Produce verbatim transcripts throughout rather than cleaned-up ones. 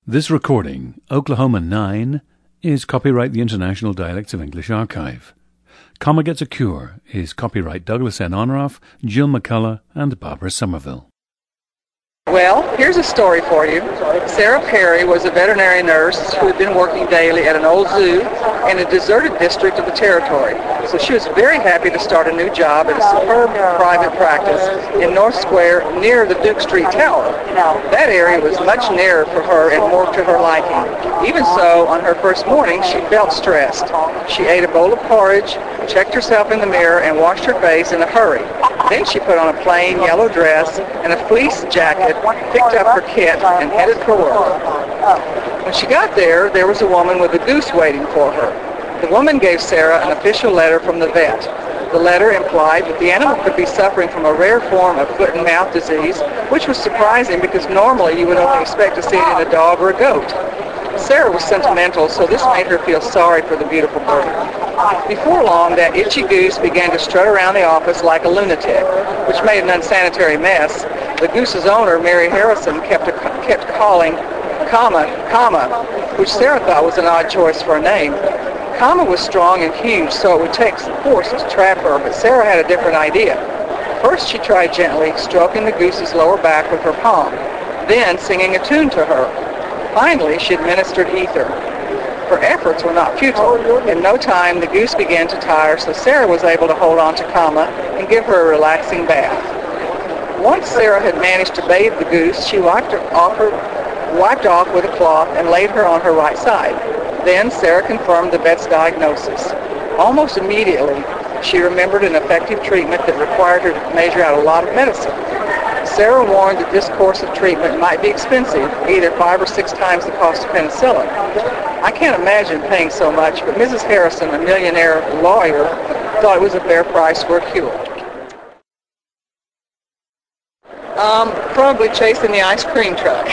This recording, Oklahoma nine, is copyright the International Dialects of English Archive. Comma Gets a Cure is copyright Douglas N. Honoraff, Jill McCullough, and Barbara Somerville. Well, here's a story for you. Sarah Perry was a veterinary nurse who had been working daily at an old zoo in a deserted district of the territory. So she was very happy to start a new job at a superb private practice in North Square near the Duke Street Tower. That area was much nearer for her and more to her liking. Even so, on her first morning, she felt stressed. She ate a bowl of porridge, checked herself in the mirror, and washed her face in a hurry. Then she put on a plain yellow dress and a fleece jacket, picked up her kit, and headed for work. When she got there, there was a woman with a goose waiting for her. The woman gave Sarah an official letter from the vet. The letter implied that the animal could be suffering from a rare form of foot and mouth disease, which was surprising because normally you would only expect to see it in a dog or a goat. Sarah was sentimental, so this made her feel sorry for the beautiful bird. Before long, that itchy goose began to strut around the office like a lunatic, which made an unsanitary mess. The goose's owner, Mary Harrison, kept, a, kept calling Comma, Comma, which Sarah thought was an odd choice for a name. Comma was strong and huge, so it would take some force to trap her, but Sarah had a different idea. First, she tried gently stroking the goose's lower back with her palm, then singing a tune to her. Finally, she administered ether. Her efforts were not futile. In no time, the goose began to tire, so Sarah was able to hold on to Comma and give her a relaxing bath. Once Sarah had managed to bathe the goose, she wiped, her off, her, wiped off with a cloth and laid her on her right side. Then Sarah confirmed the vet's diagnosis. Almost immediately, she remembered an effective treatment that required her to measure out a lot of medicine. Sarah warned that this course of treatment might be expensive, either five or six times the cost of penicillin. I can't imagine paying so much, but Missus Harrison, a millionaire lawyer, thought it was a fair price for a cure. Um, probably chasing the ice cream truck.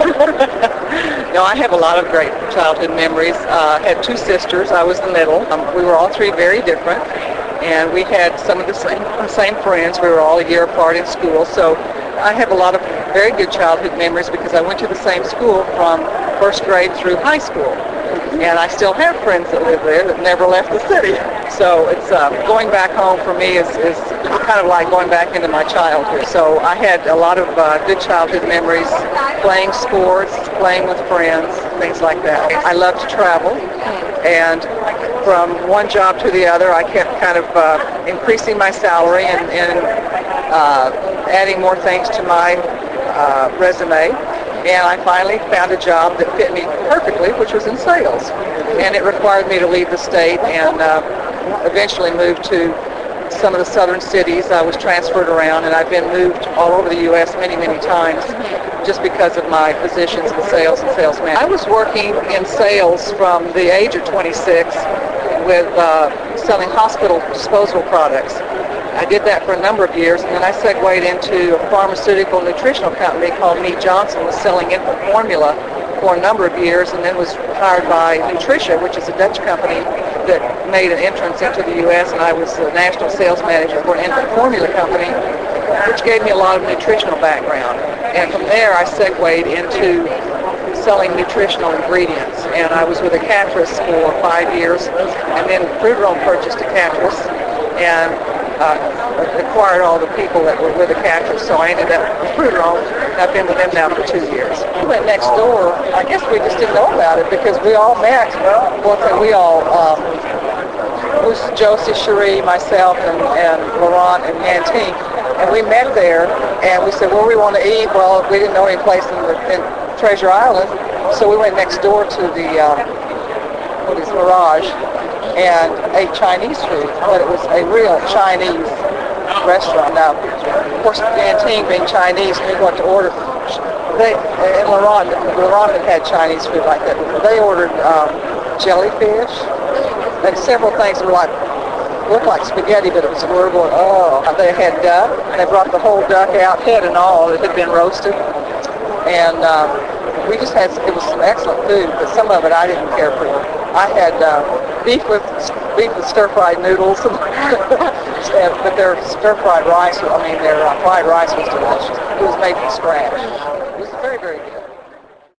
No, I have a lot of great childhood memories. Uh, I had two sisters. I was the middle. Um, we were all three very different, and we had some of the same, same friends. We were all a year apart in school, so I have a lot of very good childhood memories because I went to the same school from first grade through high school. And I still have friends that live there that never left the city. So it's uh, going back home for me is, is kind of like going back into my childhood. So I had a lot of uh, good childhood memories, playing sports, playing with friends, things like that. I love to travel, and from one job to the other, I kept kind of uh, increasing my salary and, and uh, adding more things to my uh, resume. And I finally found a job that fit me perfectly, which was in sales. And it required me to leave the state and uh, eventually move to some of the southern cities. I was transferred around, and I've been moved all over the U S many, many times just because of my positions in sales and sales management. I was working in sales from the age of twenty-six with uh, selling hospital disposable products. I did that for a number of years, and then I segued into a pharmaceutical nutritional company called Mead Johnson, was selling infant formula for a number of years, and then was hired by Nutricia, which is a Dutch company that made an entrance into the U S, and I was the national sales manager for an infant formula company, which gave me a lot of nutritional background. And from there, I segued into selling nutritional ingredients, and I was with a Catrus for five years, and then Frutarom purchased a Catrus, and Uh, acquired all the people that were with the Catrus, so I ended up with Frutarom. I've been with them now for two years. We went next door. I guess we just didn't know about it because we all met. Well, we all, um, it was Josie, Cherie, myself, and, and Laurent and Yantine, and we met there, and we said, where we want to eat? Well, we didn't know any place in, the, in Treasure Island, so we went next door to the, um, what is Mirage, and ate Chinese food, but it was a real Chinese restaurant. Now, of course, Yantine being Chinese, we went to order. They and Laurent, Laurent had had Chinese food like that. They ordered um, jellyfish and several things that were like looked like spaghetti, but it was we were going, oh. They had duck. They brought the whole duck out, head and all. It had been roasted, and um, we just had. It was some excellent food, but some of it I didn't care for. I had uh, beef with beef with stir-fried noodles, but their stir-fried rice, I mean their uh, fried rice was delicious. It was made from scratch.